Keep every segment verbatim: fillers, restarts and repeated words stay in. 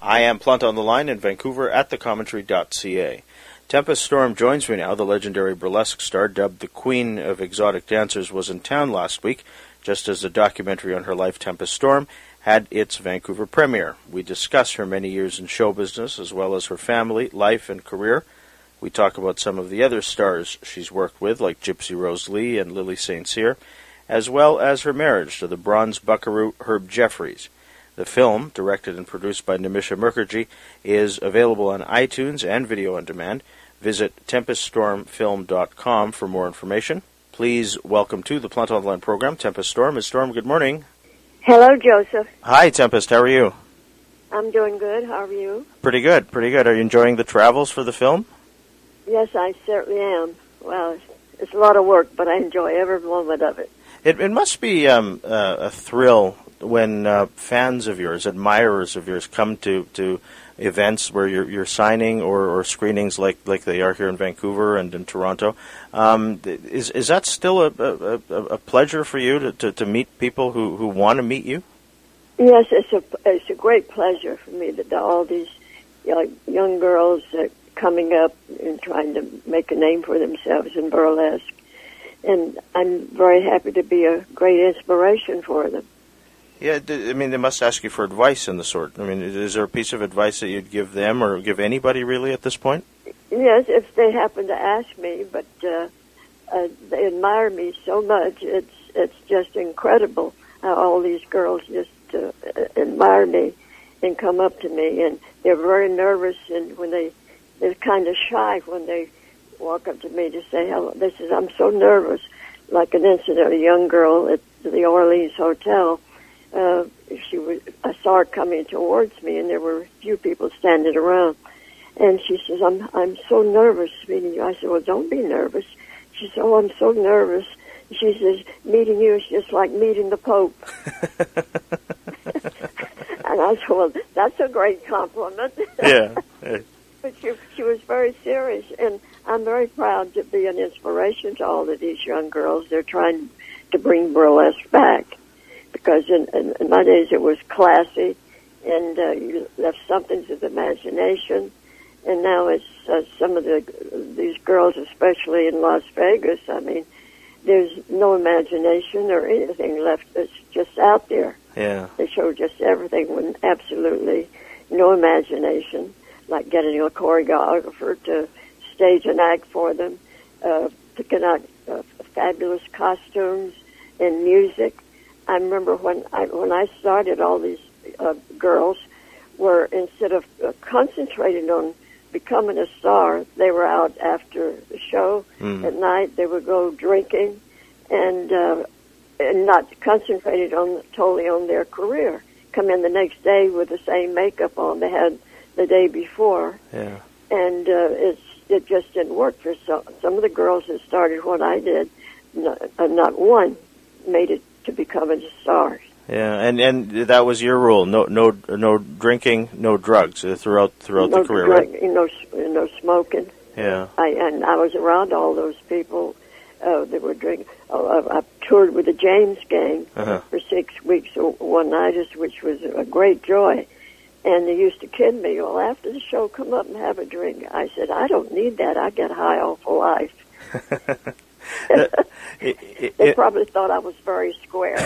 I am Plunt on the line in Vancouver at the commentary dot c a. Tempest Storm joins me now. The legendary burlesque star, dubbed the Queen of Exotic Dancers, was in town last week, just as a documentary on her life, Tempest Storm, had its Vancouver premiere. We discuss her many years in show business, as well as her family, life, and career. We talk about some of the other stars she's worked with, like Gypsy Rose Lee and Lily Saint Cyr, as well as her marriage to the bronze buckaroo Herb Jeffries. The film, directed and produced by Nimisha Mukherjee, is available on iTunes and video on demand. Visit tempest storm film dot com for more information. Please welcome to the Plunt on the Line program, Tempest Storm. Ms. Storm, good morning. Hello, Joseph. Hi, Tempest. How are you? I'm doing good. How are you? Pretty good, pretty good. Are you enjoying the travels for the film? Yes, I certainly am. Well, it's, it's a lot of work, but I enjoy every moment of it. It, it must be um, uh, a thrill when uh, fans of yours, admirers of yours, come to, to events where you're, you're signing or, or screenings like, like they are here in Vancouver and in Toronto. Um, is is that still a, a, a pleasure for you to, to, to meet people who, who want to meet you? Yes, it's a it's a great pleasure for me that all these you know, young girls are coming up and trying to make a name for themselves in burlesque. And I'm very happy to be a great inspiration for them. Yeah, I mean, they must ask you for advice in the sort. I mean, is there a piece of advice that you'd give them or give anybody really at this point? Yes, if they happen to ask me, but uh, uh, they admire me so much. It's it's just incredible how all these girls just uh, admire me and come up to me, and they're very nervous, and when they they're kind of shy when they walk up to me to say hello. They says, "I'm so nervous." Like an incident, a young girl at the Orleans Hotel. Uh, she was, I saw her coming towards me, and there were a few people standing around. And she says, I'm I'm so nervous meeting you. I said, well, don't be nervous. She said, oh, I'm so nervous. She says, meeting you is just like meeting the Pope. And I said, well, that's a great compliment. Yeah. But she, she was very serious, and I'm very proud to be an inspiration to all of these young girls. They're trying to bring burlesque back. Because in, in, in my days it was classy, and uh, you left something to the imagination. And now it's uh, some of the these girls, especially in Las Vegas. I mean, there's no imagination or anything left. It's just out there. Yeah. They show just everything with absolutely no imagination, like getting a choreographer to stage an act for them, uh, picking out uh, fabulous costumes and music. I remember when I when I started, all these uh, girls were, instead of uh, concentrating on becoming a star, they were out after the show mm. at night. They would go drinking and uh, and not concentrated on totally on their career. Come in the next day with the same makeup on they had the day before, yeah. and uh, it's it just didn't work for some some of the girls that started what I did. Not, uh, not one made it to becoming stars. Yeah, and and that was your rule: no, no, no drinking, no drugs uh, throughout throughout no the career, drug, right? No, no smoking. Yeah. I and I was around all those people uh, that were drinking. Oh, I, I toured with the James Gang uh-huh. for six weeks one night, which was a great joy. And they used to kid me. Well, after the show, come up and have a drink. I said, I don't need that. I get high off of life. it, it, they probably thought I was very square.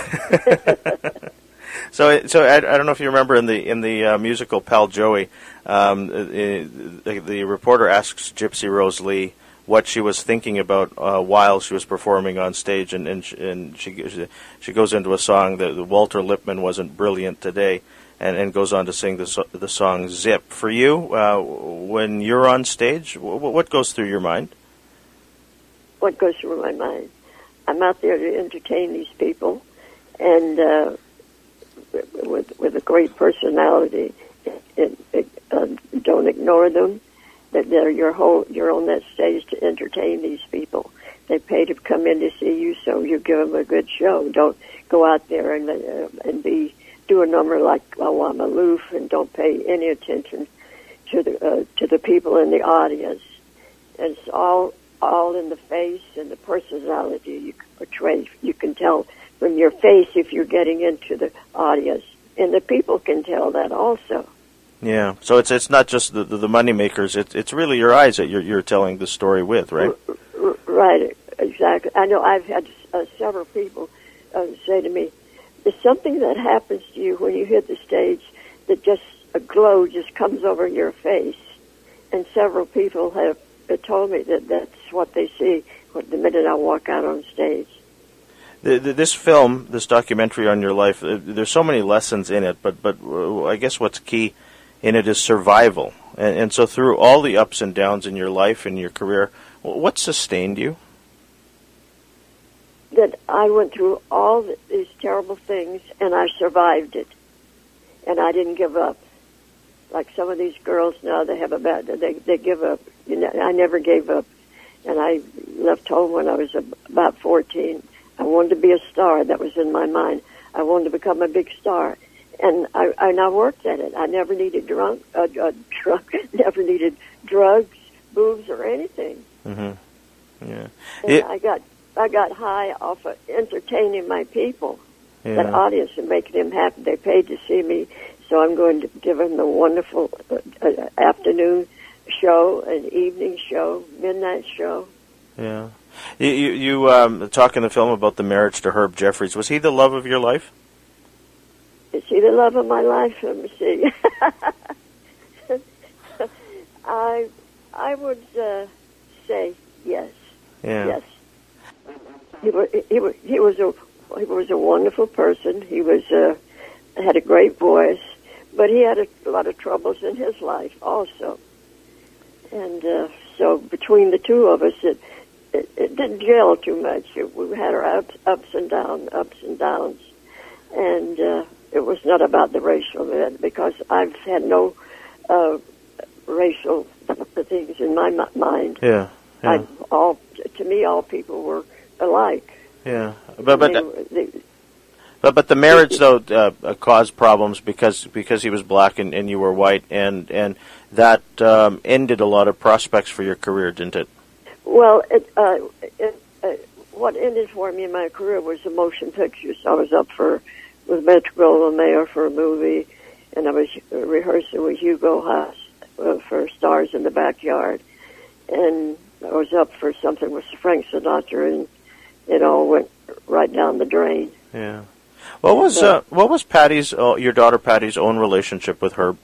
so, so I, I don't know if you remember in the in the uh, musical Pal Joey, um, the, the, the reporter asks Gypsy Rose Lee what she was thinking about uh, while she was performing on stage, and and, and she she goes into a song that Walter Lippmann wasn't brilliant today, and, and goes on to sing the so, the song Zip. For you, uh, when you're on stage, what goes through your mind? What goes through my mind? I'm out there to entertain these people, and uh, with with a great personality. It, it, uh, don't ignore them. That they're your whole. You're on that stage to entertain these people. They pay to come in to see you, so you give them a good show. Don't go out there and uh, and be do a number like, oh, I'm aloof, and don't pay any attention to the uh, to the people in the audience. And it's all. all in the face and the personality you portray. You can tell from your face if you're getting into the audience, and the people can tell that also. Yeah. So it's it's not just the the, the money makers. It's it's really your eyes that you're you're telling the story with, right? Right. Exactly. I know. I've had uh, several people uh, say to me, "There's something that happens to you when you hit the stage that just a glow just comes over your face." And several people have told me that that's what they see the minute I walk out on stage. The, the, this film, this documentary on your life, uh, there's so many lessons in it, but but uh, I guess what's key in it is survival. And, and so through all the ups and downs in your life and your career, what sustained you? That I went through all these terrible things and I survived it. And I didn't give up. Like some of these girls now, they have a bad, they, they give up. You know, I never gave up. And I left home when I was about fourteen. I wanted to be a star. That was in my mind. I wanted to become a big star. And I, and I worked at it. I never needed drunk, uh, uh, drunk, never needed drugs, booze, or anything. Mm-hmm. Yeah. And it, I got, I got high off of entertaining my people, yeah. that audience, and making them happy. They paid to see me, so I'm going to give them the wonderful uh, uh, afternoon show, an evening show, midnight show. Yeah. You you, you um, talk in the film about the marriage to Herb Jeffries. Was he the love of your life? Is he the love of my life? Let me see. I I would uh, say yes. Yeah. Yes. He was he was he was a he was a wonderful person. He was uh, had a great voice, but he had a, a lot of troubles in his life also. And uh, so between the two of us, it, it, it didn't gel too much. It, we had our ups, ups and downs, ups and downs. And uh, it was not about the racial, because I've had no uh, racial things in my m- mind. Yeah. yeah. I, all to me, all people were alike. Yeah, but but they, they, but, but the marriage though uh, caused problems because because he was black and, and you were white, and and that um, ended a lot of prospects for your career, didn't it? Well, it, uh, it, uh, what ended for me in my career was the motion pictures. I was up for with Metro-Goldwyn-Mayer for a movie, and I was rehearsing with Hugo Haas uh, for Stars in the Backyard, and I was up for something with Frank Sinatra, and it all went right down the drain. Yeah. What was uh, what was Patty's uh, your daughter Patty's own relationship with Herb?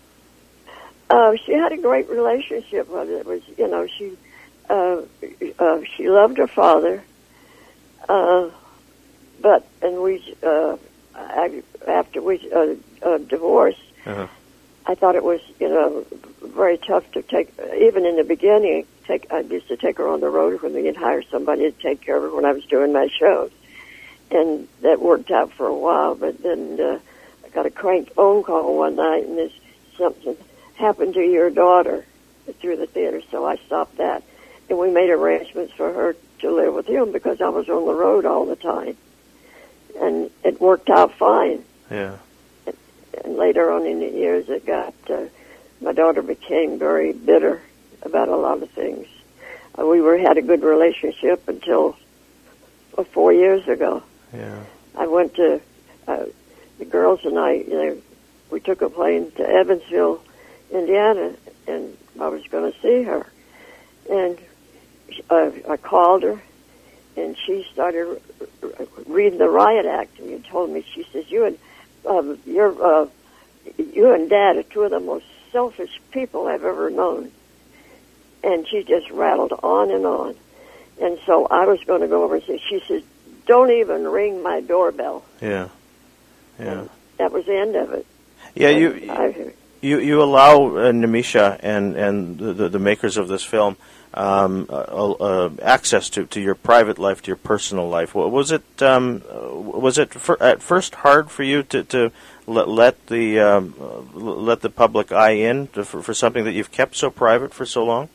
Uh, she had a great relationship with it. It was, you know, she uh, uh, she loved her father, uh, but and we uh, I, after we uh, uh, divorced, uh-huh. I thought it was, you know, very tough to take. Even in the beginning, take I used to take her on the road when we'd hire somebody to take care of her when I was doing my shows, and that worked out for a while. But then uh, I got a crank phone call one night, and there's something happened to your daughter through the theater, so I stopped that, and we made arrangements for her to live with him because I was on the road all the time, and it worked out fine. Yeah. And later on in the years, it got, uh, my daughter became very bitter about a lot of things. Uh, we were had a good relationship until uh, four years ago. Yeah. I went to, uh, the girls and I, you know, we took a plane to Evansville, Indiana, and I was going to see her. And uh, I called her, and she started reading the Riot Act, and you told me, she says, you and Um, you're, uh, you and Dad are two of the most selfish people I've ever known. And she just rattled on and on. And so I was going to go over and say, she says, don't even ring my doorbell. Yeah. Yeah. And that was the end of it. Yeah, and you I, you you allow uh, Nimisha and and the, the, the makers of this film um, uh, uh, access to, to your private life, to your personal life. Was it um, was it for, at first hard for you to, to let, let the um, let the public eye in to, for, for something that you've kept so private for so long?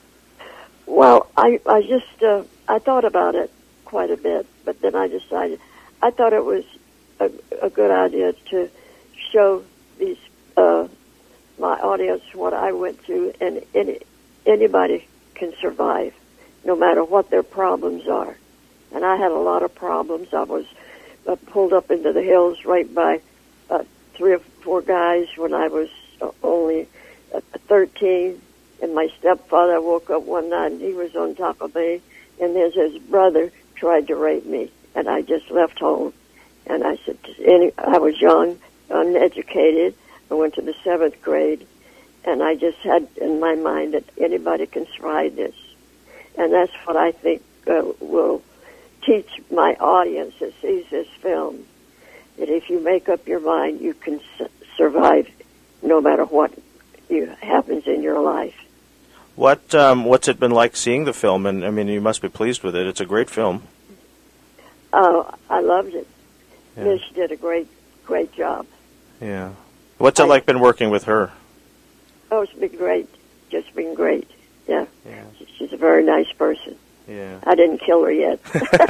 Well, I I just uh, I thought about it quite a bit, but then I decided I thought it was a, a good idea to show these uh, my audience what I went through, and any anybody can survive, no matter what their problems are. And I had a lot of problems. I was uh, pulled up into the hills right by uh, three or four guys when I was only uh, thirteen, and my stepfather woke up one night and he was on top of me, and then his brother tried to rape me, and I just left home. And I said, any, I was young, uneducated. I went to the seventh grade, and I just had in my mind that anybody can survive this. And that's what I think uh, will teach my audience that sees this film, that if you make up your mind, you can su- survive no matter what you, happens in your life. What um, what's it been like seeing the film? And I mean, you must be pleased with it. It's a great film. Oh, I loved it. Yeah. Mish did a great, great job. Yeah. What's it I, like been working with her? Oh, it's been great. Just been great. Yeah. Yeah. She's a very nice person. Yeah. I didn't kill her yet.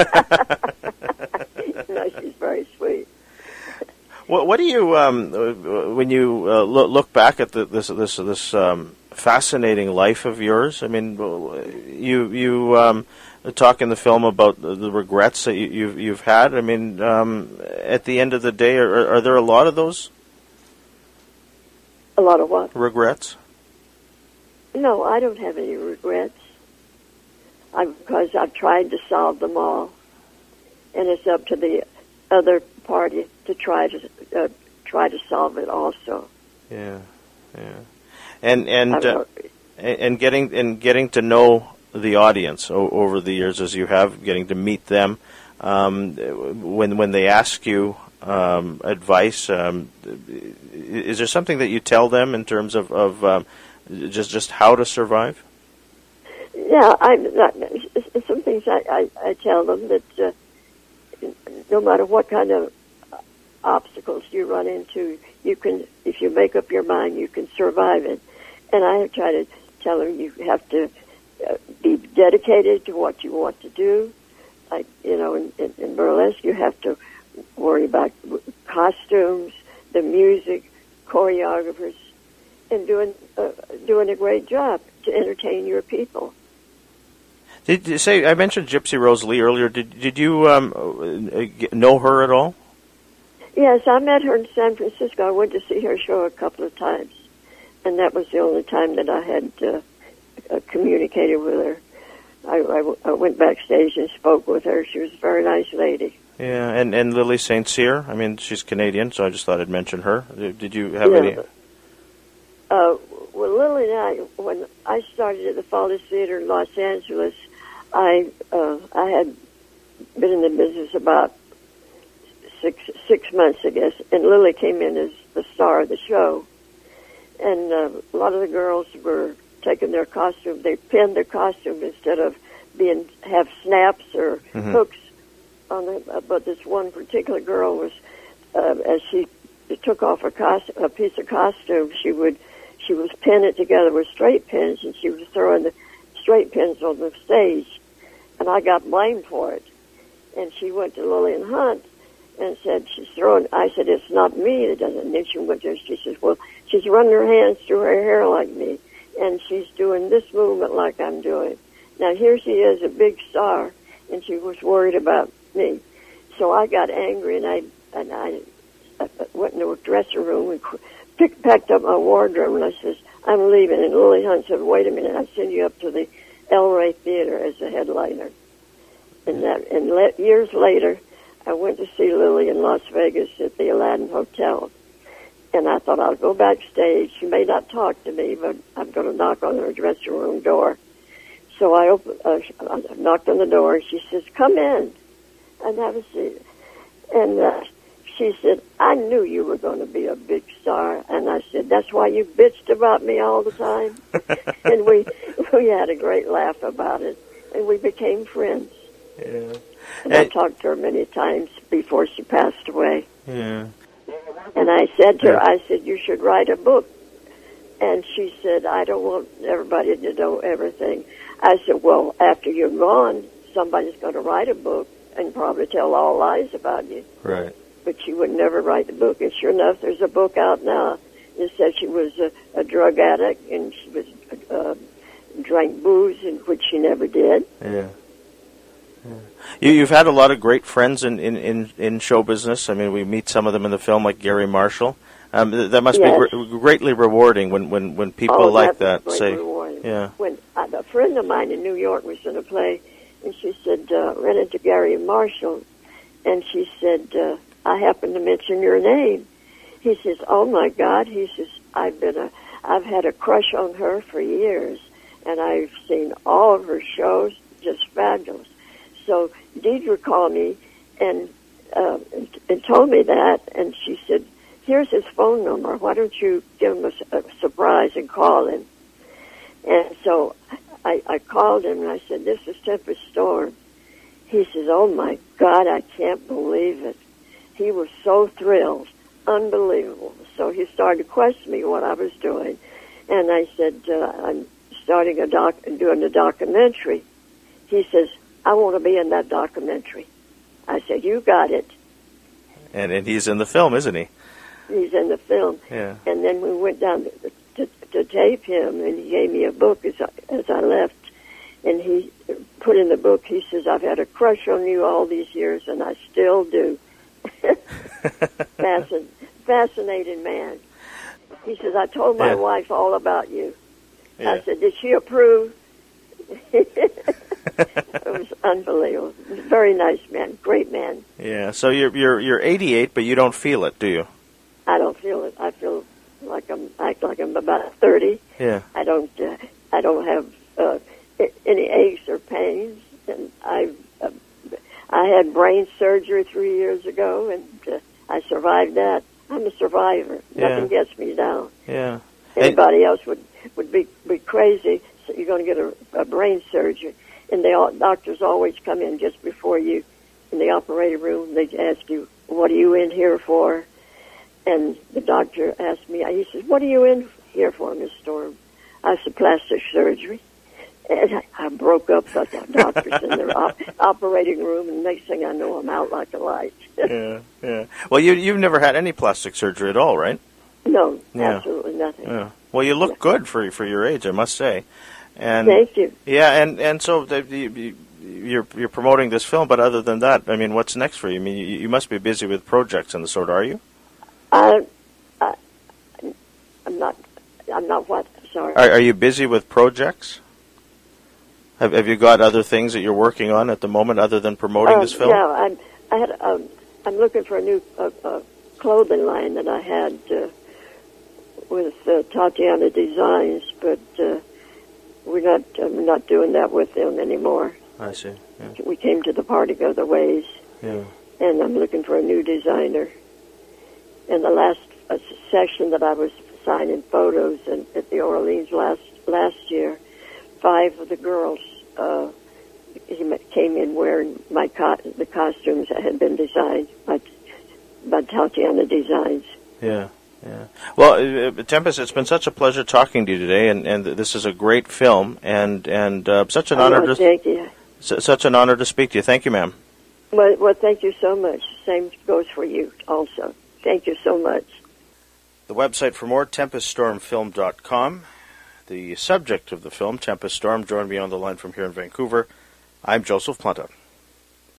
No, she's very sweet. What, what do you, um, when you uh, look, look back at the, this this this um, fascinating life of yours? I mean, you you um, talk in the film about the, the regrets that you, you've you've had. I mean, um, at the end of the day, are, are there a lot of those? A lot of what? Regrets? No, I don't have any regrets. I, because I've tried to solve them all, and it's up to the other party to try to uh, try to solve it also. Yeah, yeah, and and uh, and getting and getting to know the audience o- over the years as you have, getting to meet them. Um, when when they ask you um, advice, um, is there something that you tell them in terms of of um, just just how to survive? Yeah, I, I some things I, I, I tell them that uh, no matter what kind of obstacles you run into, you can, if you make up your mind, you can survive it. And I try to tell them you have to uh, be dedicated to what you want to do. Like, you know, in, in, in burlesque, you have to worry about costumes, the music, choreographers, and doing uh, doing a great job to entertain your people. Did you say, I mentioned Gypsy Rose Lee earlier. Did did you um, know her at all? Yes, I met her in San Francisco. I went to see her show a couple of times, and that was the only time that I had uh, uh, communicated with her. I, I, I went backstage and spoke with her. She was a very nice lady. Yeah, and, and Lily Saint Cyr. I mean, she's Canadian, so I just thought I'd mention her. Did you have yeah, any? But, uh, well, Lily and I, when I started at the Fawley Theater in Los Angeles, I uh, I had been in the business about six six months, I guess, and Lily came in as the star of the show. And uh, a lot of the girls were taking their costume, they pinned their costume instead of being have snaps or mm-hmm. hooks on it. Uh, but this one particular girl was, uh, as she took off a, cost- a piece of costume, she would she was pinning it together with straight pins, and she was throwing the straight pins on the stage. And I got blamed for it. And she went to Lillian Hunt and said, she's throwing, I said, it's not me that does it. And then she went to her, she says, well, she's running her hands through her hair like me, and she's doing this movement like I'm doing. Now here she is, a big star, and she was worried about me. So I got angry, and I and I, I went into a dressing room and picked, packed up my wardrobe, and I says, I'm leaving. And Lily Hunt said, wait a minute, I send you up to the El Rey Theater as a headliner. And that, and le- years later, I went to see Lily in Las Vegas at the Aladdin Hotel. And I thought, I'll go backstage. She may not talk to me, but I'm going to knock on her dressing room door. So I opened, uh, I knocked on the door, and she says, come in and have a seat. And uh, she said, I knew you were going to be a big star. And I said, that's why you bitched about me all the time? And we we had a great laugh about it, and we became friends. Yeah. And I talked to her many times before she passed away. Yeah. And I said to her, I said, you should write a book. And she said, I don't want everybody to know everything. I said, well, after you're gone, somebody's going to write a book and probably tell all lies about you. Right. But she would never write the book. And sure enough, there's a book out now that says she was a, a drug addict and she was uh, drank booze, and which she never did. Yeah. Yeah. You, you've had a lot of great friends in, in, in, in show business. I mean, we meet some of them in the film, like Gary Marshall. Um, th- that must Yes. be gr- greatly rewarding when, when, when people oh, like that. that Was say, rewarding. yeah. When uh, a friend of mine in New York was in a play, and she said, uh, ran into Gary Marshall, and she said, uh, I happened to mention your name. He says, oh my God, he says, I've been a, I've had a crush on her for years, and I've seen all of her shows, just fabulous. So Deidre called me and, uh, and, and told me that, and she said, here's his phone number. Why don't you give him a, a surprise and call him? And so I, I called him and I said, this is Tempest Storm. He says, oh my God, I can't believe it. He was so thrilled. Unbelievable. So he started to question me what I was doing. And I said, uh, I'm starting a doc, doing a documentary. He says, I want to be in that documentary. I said, you got it. And, and he's in the film, isn't he? He's in the film. Yeah. And then we went down to, to, to tape him, and he gave me a book as I, as I left. And he put in the book, he says, I've had a crush on you all these years, and I still do. Fascin- fascinating man. He says, I told my Yeah. wife all about you. Yeah. I said, did she approve? It was unbelievable. Very nice man, great man. Yeah. So you're you're you're eighty-eight, but you don't feel it, do you? I don't feel it. I feel like I'm act like I'm about thirty. Yeah. I don't uh, I don't have uh, any aches or pains, and I uh, I had brain surgery three years ago, and uh, I survived that. I'm a survivor. Yeah. Nothing gets me down. Yeah. Anybody else would would be be crazy. So you're going to get a, a brain surgery, and they all, doctors always come in just before you in the operating room. They ask you, "What are you in here for?" And the doctor asked me. He says, "What are you in here for, Miss Storm?" I said, "Plastic surgery." And I, I broke up the doctors in their op- operating room, and next thing I know, I'm out like a light. Yeah, yeah. Well, you you've never had any plastic surgery at all, right? No, Yeah. absolutely nothing. Yeah. Well, you look good for for your age, I must say. And Thank you. yeah, and and so the, you, you're you're promoting this film, but other than that, I mean, what's next for you? I mean, you, you must be busy with projects and the sort, are you? I, I, I'm not. I'm not what? Sorry. Are, are you busy with projects? Have Have you got other things that you're working on at the moment, other than promoting Um, this film? Yeah, I'm. I had. Um, I'm looking for a new uh, uh, clothing line that I had uh, with uh, Tatiana Designs, but uh, we're not. I'm not doing that with them anymore. I see. Yeah. We came to the party other ways, Yeah. and I'm looking for a new designer. And the last uh, session that I was signing photos in, at the Orleans last last year, five of the girls uh, came in wearing my co- the costumes that had been designed by by Tatiana Designs. Yeah. Yeah. Well, uh, Tempest, it's been such a pleasure talking to you today, and, and this is a great film, and and uh, such an Oh, honor well, to thank you. s- such an honor to speak to you. Thank you, ma'am. Well, well, thank you so much. Same goes for you also. Thank you so much. The website for more, tempest storm film dot com. The subject of the film, Tempest Storm, joined me on the line from here in Vancouver. I'm Joseph Planta.